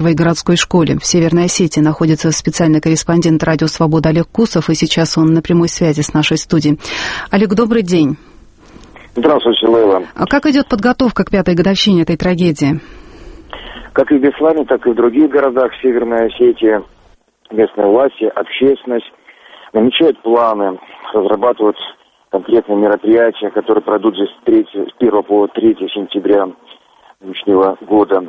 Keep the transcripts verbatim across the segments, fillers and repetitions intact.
первой городской школе в Северной Осетии находится специальный корреспондент «Радио Свобода» Олег Кусов, и сейчас он на прямой связи с нашей студией. Олег, добрый день. Здравствуйте, Лейла. А как идет подготовка к пятой годовщине этой трагедии? Как и в Беслане, так и в других городах Северной Осетии местные власти, общественность намечают планы, разрабатывают конкретные мероприятия, которые пройдут здесь с первого по третьего сентября нынешнего года.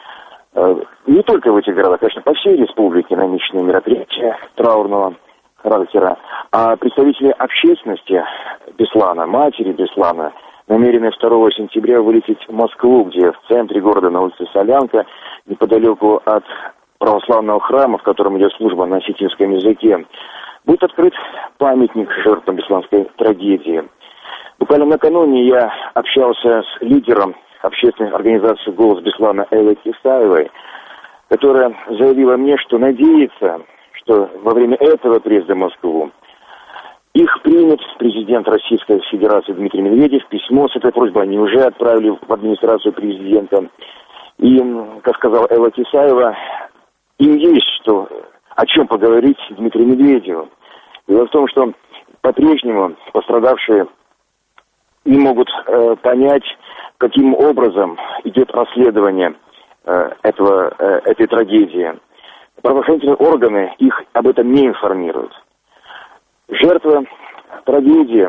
Не только в этих городах, конечно, по всей республике намечены мероприятия траурного характера, а представители общественности Беслана, матери Беслана, намерены второго сентября вылететь в Москву, где в центре города на улице Солянка, неподалеку от православного храма, в котором идет служба на осетинском языке, будет открыт памятник жертвам бесланской трагедии. Буквально накануне я общался с лидером общественной организации «Голос Беслана» Эллой Кисаевой, которая заявила мне, что надеется, что во время этого приезда в Москву их примет президент Российской Федерации Дмитрий Медведев. Письмо с этой просьбой они уже отправили в администрацию президента. И, как сказала Элла Кисаева, им есть что, о чем поговорить Дмитрию Медведеву. Дело в том, что по-прежнему пострадавшие не могут э, понять, каким образом идет расследование э, этого, э, этой трагедии. Правоохранительные органы их об этом не информируют. Жертва трагедии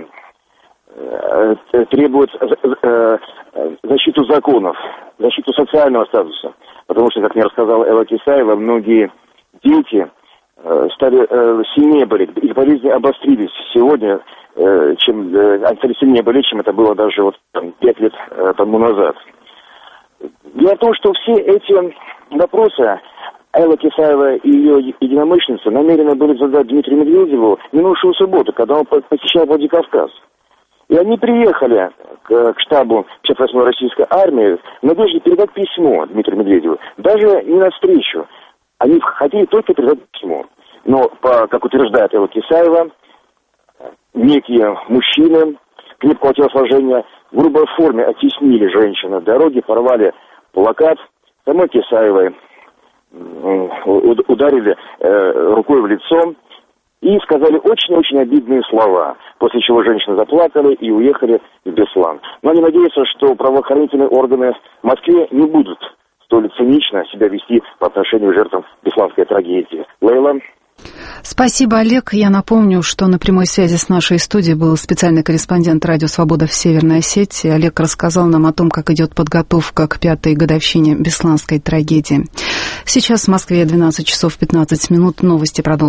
э, требует э, защиту законов, защиту социального статуса. Потому что, как мне рассказала Элла Кисаева, многие дети э, стали э, сильнее болеть. Их болезни обострились сегодня, э, чем э, они стали сильнее болеть, чем это было даже вот там, пять лет э, тому назад. Дело в том, что все эти вопросы Элла Кисаева и ее единомышленницы намерены были задать Дмитрию Медведеву минувшую субботу, когда он посещал Владикавказ. И они приехали к, к штабу пятьдесят восьмой российской армии в надежде передать письмо Дмитрию Медведеву. Даже не на встречу. Они хотели только передать письмо. Но, по, как утверждает Элла Кисаева, некие мужчины крепкого телосложения в грубой форме оттеснили женщину в дороге, порвали плакат самой Кисаевой, ударили э, рукой в лицо и сказали очень-очень обидные слова, после чего женщины заплакали и уехали в Беслан. Но они надеются, что правоохранительные органы в Москве не будут столь цинично себя вести по отношению к жертвам бесланской трагедии. Лейла. Спасибо, Олег. Я напомню, что на прямой связи с нашей студией был специальный корреспондент «Радио Свобода» в Северной Осетии. Олег рассказал нам о том, как идет подготовка к пятой годовщине бесланской трагедии. Сейчас в Москве двенадцать часов пятнадцать минут. Новости продолжатся.